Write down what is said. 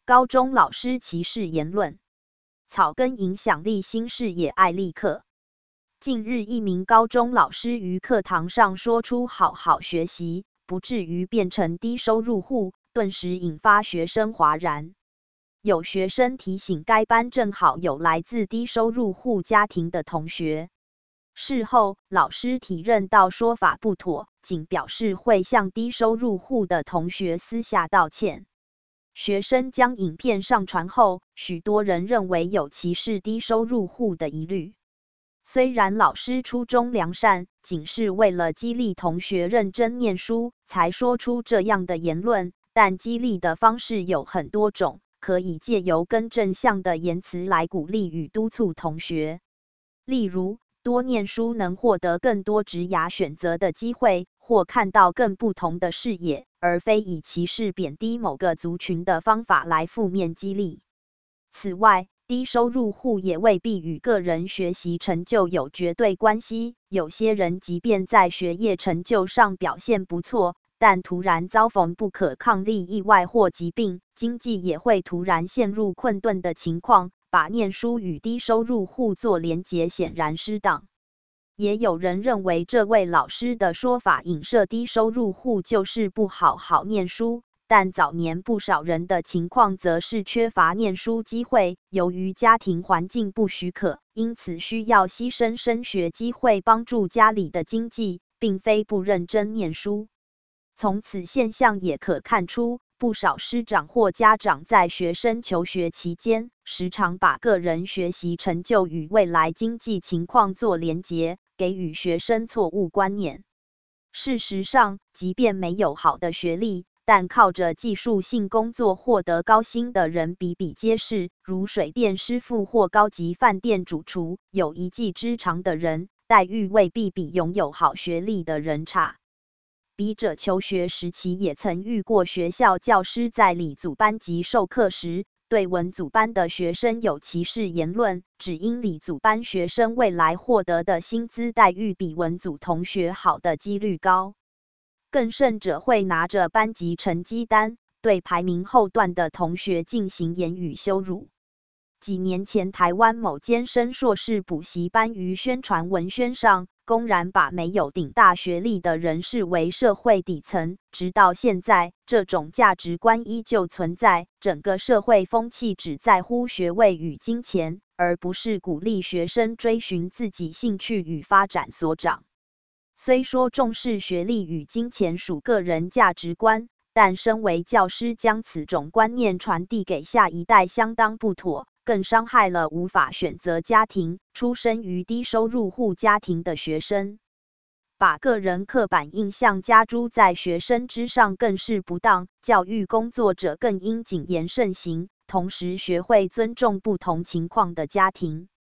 高中老师歧视言论，草根影响力新视野艾利克。近日，一名高中老师于课堂上说出"好好学习，不至于变成低收入户"，顿时引发学生哗然。有学生提醒该班正好有来自低收入户家庭的同学。事后，老师体认到说法不妥，仅表示会向低收入户的同学私下道歉。学生将影片上传后，许多人认为有歧视低收入户的疑虑。虽然老师初衷良善，仅是为了激励同学认真念书，才说出这样的言论，但激励的方式有很多种，可以借由更正向的言辞来鼓励与督促同学。例如，多念书能获得更多职涯选择的机会，或看到更不同的视野，而非以歧视贬低某个族群的方法来负面激励。此外，低收入户也未必与个人学习成就有绝对关系，有些人即便在学业成就上表现不错，但突然遭逢不可抗力意外或疾病，经济也会突然陷入困顿的情况，把念书与低收入户做连结显然失当。也有人认为这位老师的说法影射低收入户就是不好好念书，但早年不少人的情况则是缺乏念书机会，由于家庭环境不许可，因此需要牺牲升学机会帮助家里的经济，并非不认真念书。从此现象也可看出，不少师长或家长在学生求学期间，时常把个人学习成就与未来经济情况做连结，给予学生错误观念。事实上，即便没有好的学历，但靠着技术性工作获得高薪的人比比皆是，如水电师傅或高级饭店主厨，有一技之长的人，待遇未必比拥有好学历的人差。笔者求学时期也曾遇过学校教师在理组班级授课时，对文组班的学生有歧视言论，只因理组班学生未来获得的薪资待遇比文组同学好的几率高。更甚者会拿着班级成绩单，对排名后段的同学进行言语羞辱。几年前，台湾某间升硕士补习班于宣传文宣上，公然把没有顶大学历的人视为社会底层，直到现在，这种价值观依旧存在，整个社会风气只在乎学位与金钱，而不是鼓励学生追寻自己兴趣与发展所长。虽说重视学历与金钱属个人价值观，但身为教师将此种观念传递给下一代相当不妥，更伤害了无法选择家庭、出身于低收入户家庭的学生。把个人刻板印象加诸在学生之上更是不当，教育工作者更应谨言慎行，同时学会尊重不同情况的家庭。